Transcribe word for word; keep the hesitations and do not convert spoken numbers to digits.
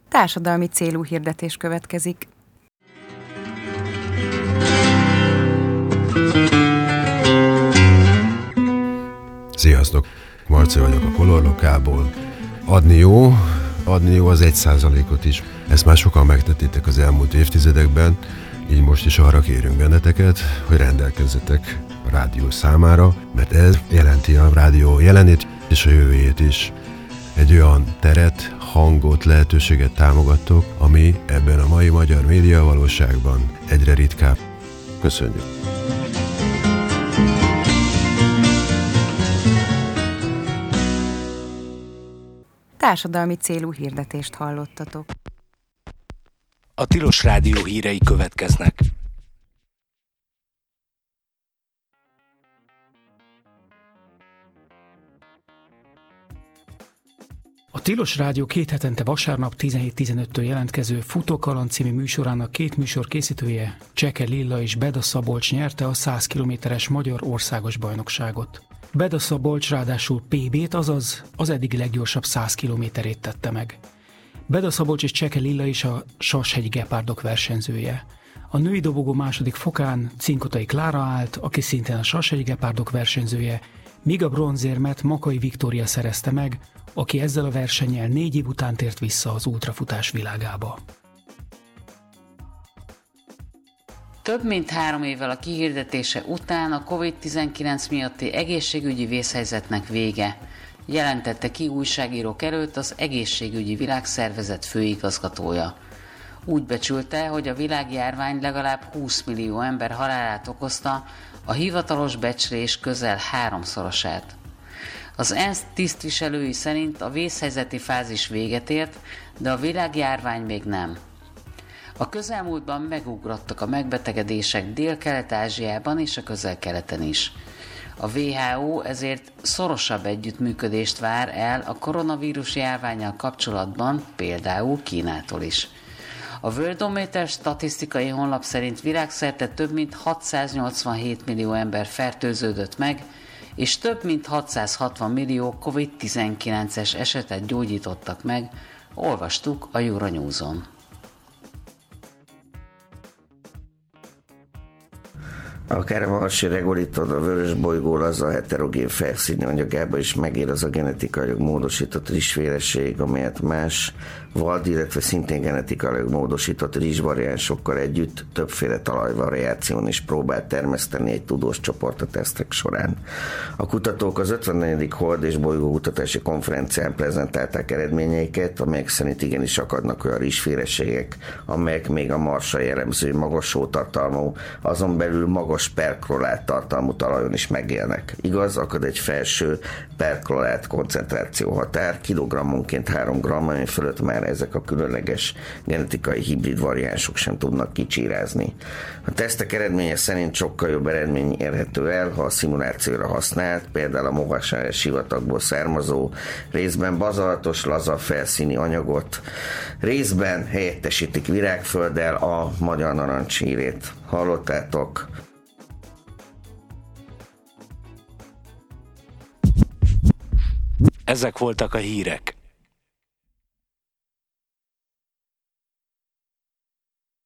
Társadalmi célú hirdetés következik. Sziasztok! Marci vagyok a Color Localból. Adni jó, adni jó az egy százalékot is. Ezt már sokan megtettétek az elmúlt évtizedekben, így most is arra kérünk benneteket, hogy rendelkezzetek a rádió számára, mert ez jelenti a rádió jelenét és a jövőjét is. Egy olyan teret, hangot, lehetőséget támogattok, ami ebben a mai magyar média valóságban egyre ritkább. Köszönjük! Társadalmi célú hirdetést hallottatok. A Tilos Rádió hírei következnek. A Tilos Rádió két hetente vasárnap tizenhét tizenöttől jelentkező Futókaland című műsorának két műsor készítője, Cseke Lilla és Beda Szabolcs nyerte a száz kilométeres magyar országos bajnokságot. Beda Szabolcs ráadásul pé bét, azaz az eddigi leggyorsabb száz kilométerét tette meg. Beda Szabolcs és Cseke Lilla is a Sashegyi Gepárdok versenyzője. A női dobogó második fokán Cinkotai Klára állt, aki szintén a Sashegyi Gepárdok versenyzője, míg a bronzérmet Makai Viktória szerezte meg, aki ezzel a versennyel négy év után tért vissza az ultrafutás világába. Több mint három évvel a kihirdetése után a kovid tizenkilenc miatti egészségügyi vészhelyzetnek vége, jelentette ki újságírók előtt az Egészségügyi Világszervezet főigazgatója. Úgy becsülte, hogy a világjárvány legalább húsz millió ember halálát okozta, a hivatalos becslés közel háromszorosát. Az ENSZ tisztviselői szerint a vészhelyzeti fázis véget ért, de a világjárvány még nem. A közelmúltban megugrottak a megbetegedések Dél-Kelet-Ázsiában és a Közel-Keleten is. A dupla vé há ó ezért szorosabb együttműködést vár el a koronavírus járvánnyal kapcsolatban, például Kínától is. A Worldometer statisztikai honlap szerint világszerte több mint hatszáznyolcvanhét millió ember fertőződött meg, és több mint hatszázhatvan millió kovid tizenkilences esetet gyógyítottak meg, olvastuk a Euronews-on. Akár a marsi regolitod, a vörös bolygó az a heterogén felszíni anyagába is megér az a genetikailag módosított rizsféleség, amelyet más vad, illetve szintén genetikailag módosított rizsvariánsokkal együtt többféle talajvariáción is próbált termeszteni egy tudós csoport a tesztek során. A kutatók az ötvennegyedik Hold és bolygó kutatási konferencián prezentálták eredményeiket, amelyek szerint igenis akadnak olyan rizsféleségek, amelyek még a Marsra jellemző magas hótartalmú, azon belül magas perklorát tartalmú talajon is megélnek. Igaz, akad egy felső perklorát koncentráció határ, kilogrammonként három gramm, ami fölött már ezek a különleges genetikai hibrid variánsok sem tudnak kicsírázni. A tesztek eredménye szerint sokkal jobb eredmény érhető el, ha a szimulációra használt, például a Mogasáry sivatagból származó, részben bazaltos, laza felszíni anyagot, részben helyettesítik virágfölddel a magyar narancshírét. Hallottátok? Ezek voltak a hírek.